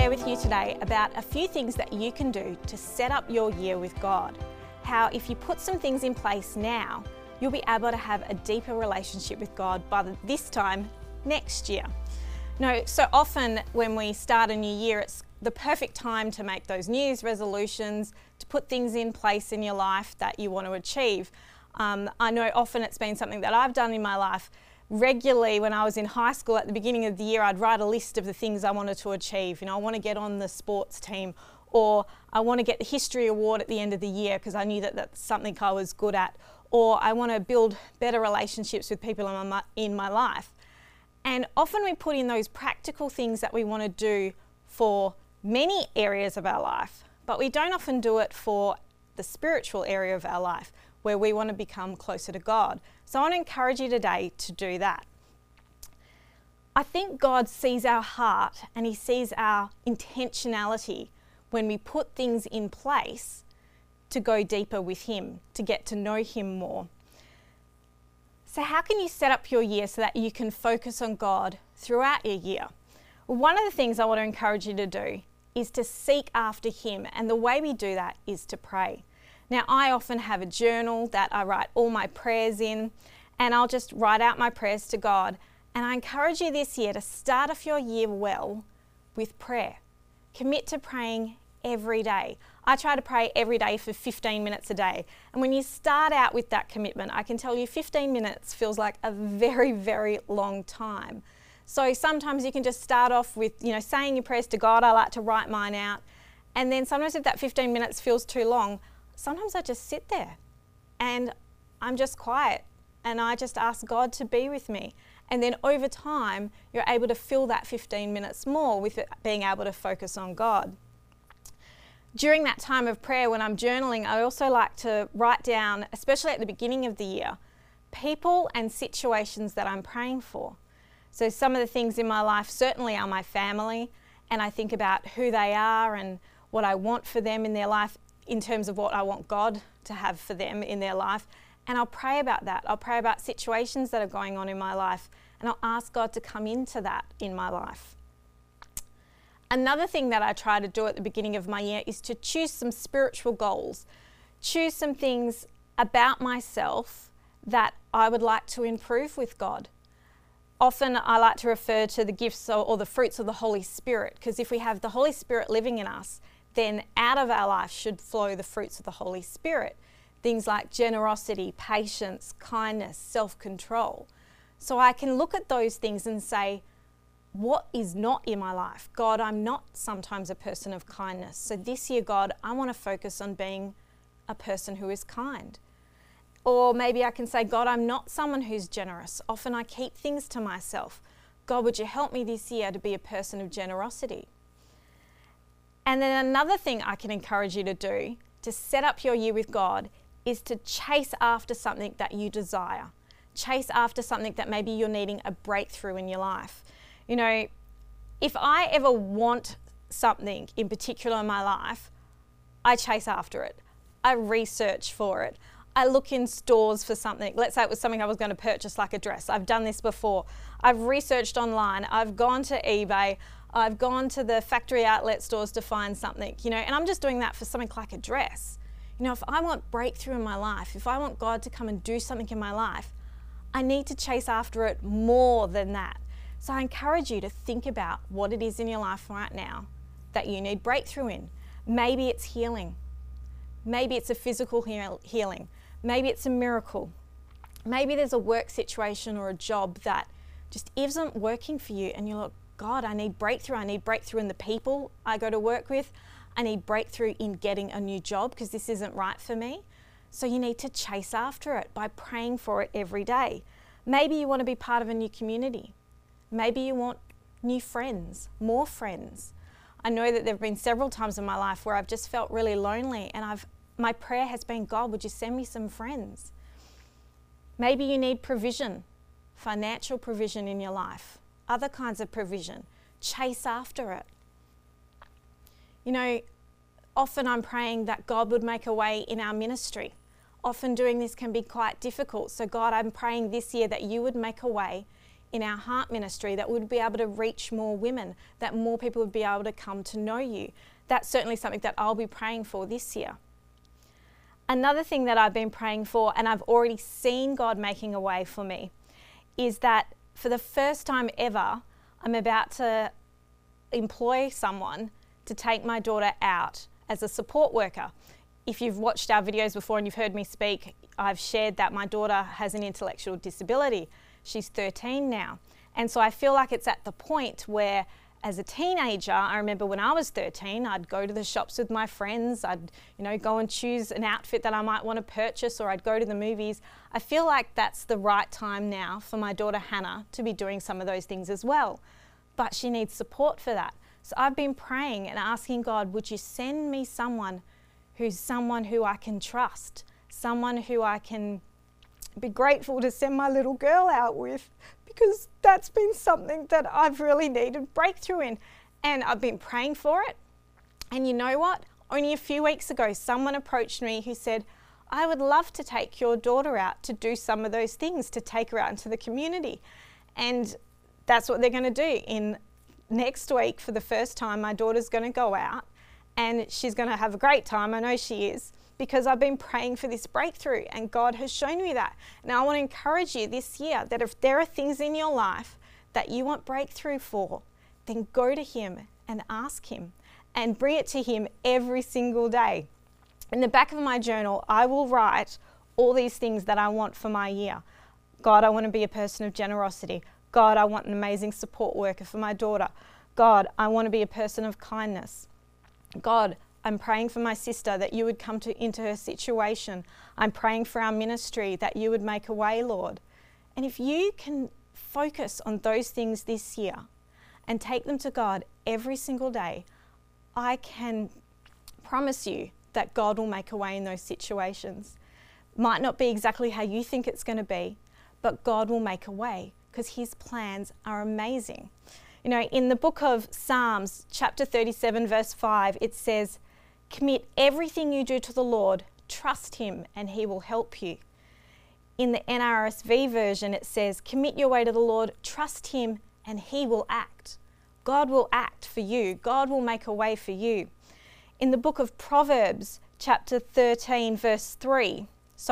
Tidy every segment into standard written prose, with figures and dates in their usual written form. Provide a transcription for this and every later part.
share with you today about a few things that you can do to set up your year with God. How if you put some things in place now, you'll be able to have a deeper relationship with God by this time next year. So often when we start a new year, it's the perfect time to make those New Year's resolutions, to put things in place in your life that you want to achieve. I know often it's been something that I've done in my life. Regularly when I was in high school at the beginning of the year, I'd write a list of the things I wanted to achieve. I want to get on the sports team, or I want to get the history award at the end of the year because I knew that that's something I was good at, or I want to build better relationships with people in my life. And often we put in those practical things that we want to do for many areas of our life, but we don't often do it for the spiritual area of our life, where we want to become closer to God. So I want to encourage you today to do that. I think God sees our heart and He sees our intentionality when we put things in place to go deeper with Him, to get to know Him more. So how can you set up your year so that you can focus on God throughout your year? Well, one of the things I want to encourage you to do is to seek after Him, and the way we do that is to pray. Now, I often have a journal that I write all my prayers in, and I'll just write out my prayers to God. And I encourage you this year to start off your year well with prayer. Commit to praying every day. I try to pray every day for 15 minutes a day. And when you start out with that commitment, I can tell you 15 minutes feels like a very, very long time. So sometimes you can just start off with, saying your prayers to God. I like to write mine out. And then sometimes if that 15 minutes feels too long, sometimes I just sit there and I'm just quiet and I just ask God to be with me. And then over time, you're able to fill that 15 minutes more with it being able to focus on God. During that time of prayer, when I'm journaling, I also like to write down, especially at the beginning of the year, people and situations that I'm praying for. So some of the things in my life certainly are my family, and I think about who they are and what I want for them in their life, in terms of what I want God to have for them in their life. And I'll pray about that. I'll pray about situations that are going on in my life, and I'll ask God to come into that in my life. Another thing that I try to do at the beginning of my year is to choose some spiritual goals. Choose some things about myself that I would like to improve with God. Often I like to refer to the gifts or the fruits of the Holy Spirit, because if we have the Holy Spirit living in us, then out of our life should flow the fruits of the Holy Spirit. Things like generosity, patience, kindness, self-control. So I can look at those things and say, what is not in my life? God, I'm not sometimes a person of kindness. So this year, God, I want to focus on being a person who is kind. Or maybe I can say, God, I'm not someone who's generous. Often I keep things to myself. God, would you help me this year to be a person of generosity? And then another thing I can encourage you to do to set up your year with God is to chase after something that you desire. Chase after something that maybe you're needing a breakthrough in your life. If I ever want something in particular in my life, I chase after it. I research for it. I look in stores for something. Let's say it was something I was going to purchase, like a dress. I've done this before. I've researched online. I've gone to eBay. I've gone to the factory outlet stores to find something, and I'm just doing that for something like a dress. If I want breakthrough in my life, if I want God to come and do something in my life, I need to chase after it more than that. So I encourage you to think about what it is in your life right now that you need breakthrough in. Maybe it's healing. Maybe it's a physical healing. Maybe it's a miracle. Maybe there's a work situation or a job that just isn't working for you and you're like, God, I need breakthrough. I need breakthrough in the people I go to work with. I need breakthrough in getting a new job because this isn't right for me. So you need to chase after it by praying for it every day. Maybe you want to be part of a new community. Maybe you want new friends, more friends. I know that there have been several times in my life where I've just felt really lonely, and my prayer has been, God, would you send me some friends? Maybe you need provision, financial provision in your life, other kinds of provision. Chase after it. Often I'm praying that God would make a way in our ministry. Often doing this can be quite difficult. So God, I'm praying this year that you would make a way in our heart ministry, that we would be able to reach more women, that more people would be able to come to know you. That's certainly something that I'll be praying for this year. Another thing that I've been praying for, and I've already seen God making a way for me, is that for the first time ever, I'm about to employ someone to take my daughter out as a support worker. If you've watched our videos before and you've heard me speak, I've shared that my daughter has an intellectual disability. She's 13 now. And so I feel like it's at the point where, as a teenager, I remember when I was 13, I'd go to the shops with my friends, I'd go and choose an outfit that I might want to purchase, or I'd go to the movies. I feel like that's the right time now for my daughter Hannah to be doing some of those things as well. But she needs support for that. So I've been praying and asking God, would you send me someone who I can trust, someone who I can be grateful to send my little girl out with, because that's been something that I've really needed breakthrough in. And I've been praying for it. And you know what? Only a few weeks ago, someone approached me who said, I would love to take your daughter out to do some of those things, to take her out into the community. And that's what they're going to do. Next week, for the first time, my daughter's going to go out and she's going to have a great time. I know she is, because I've been praying for this breakthrough and God has shown me that. Now I want to encourage you this year that if there are things in your life that you want breakthrough for, then go to Him and ask Him and bring it to Him every single day. In the back of my journal, I will write all these things that I want for my year. God, I want to be a person of generosity. God, I want an amazing support worker for my daughter. God, I want to be a person of kindness. God, I'm praying for my sister that you would come into her situation. I'm praying for our ministry that you would make a way, Lord. And if you can focus on those things this year and take them to God every single day, I can promise you that God will make a way in those situations. Might not be exactly how you think it's going to be, but God will make a way because His plans are amazing. In the book of Psalms, chapter 37, verse 5, it says, commit everything you do to the Lord, trust Him, and He will help you. In the NRSV version, it says, commit your way to the Lord, trust Him, and He will act. God will act for you. God will make a way for you. In the book of Proverbs, chapter 16, verse 3,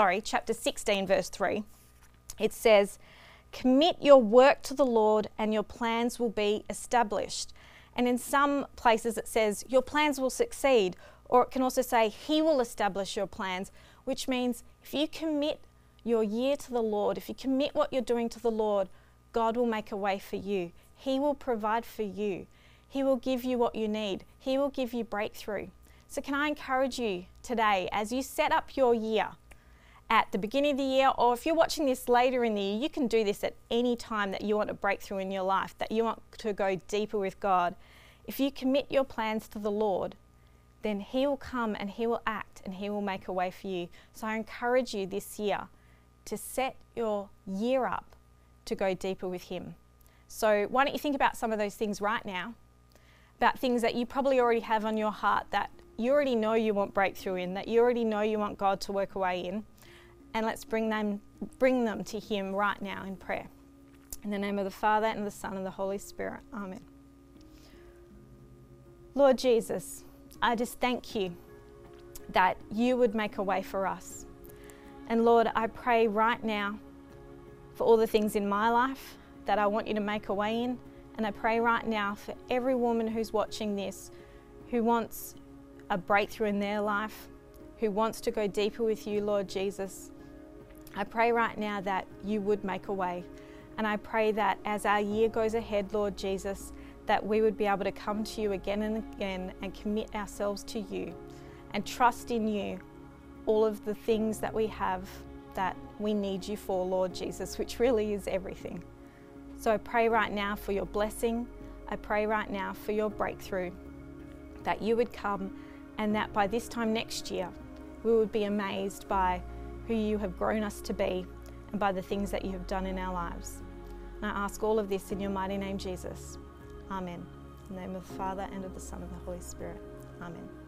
it says, commit your work to the Lord and your plans will be established. And in some places it says your plans will succeed, or it can also say He will establish your plans, which means if you commit your year to the Lord, if you commit what you're doing to the Lord, God will make a way for you. He will provide for you. He will give you what you need. He will give you breakthrough. So can I encourage you today, as you set up your year, at the beginning of the year, or if you're watching this later in the year, you can do this at any time that you want a breakthrough in your life, that you want to go deeper with God. If you commit your plans to the Lord, then He will come and He will act and He will make a way for you. So I encourage you this year to set your year up to go deeper with Him. So why don't you think about some of those things right now, about things that you probably already have on your heart that you already know you want breakthrough in, that you already know you want God to work away in. And let's bring them to Him right now in prayer. In the name of the Father, and the Son, and the Holy Spirit. Amen. Lord Jesus, I just thank You that You would make a way for us. And Lord, I pray right now for all the things in my life that I want You to make a way in. And I pray right now for every woman who's watching this, who wants a breakthrough in their life, who wants to go deeper with You, Lord Jesus. I pray right now that You would make a way. And I pray that as our year goes ahead, Lord Jesus, that we would be able to come to You again and again and commit ourselves to You and trust in You all of the things that we have that we need You for, Lord Jesus, which really is everything. So I pray right now for Your blessing. I pray right now for Your breakthrough, that You would come and that by this time next year, we would be amazed by who You have grown us to be and by the things that You have done in our lives. And I ask all of this in Your mighty name, Jesus. Amen. In the name of the Father, and of the Son, and of the Holy Spirit. Amen.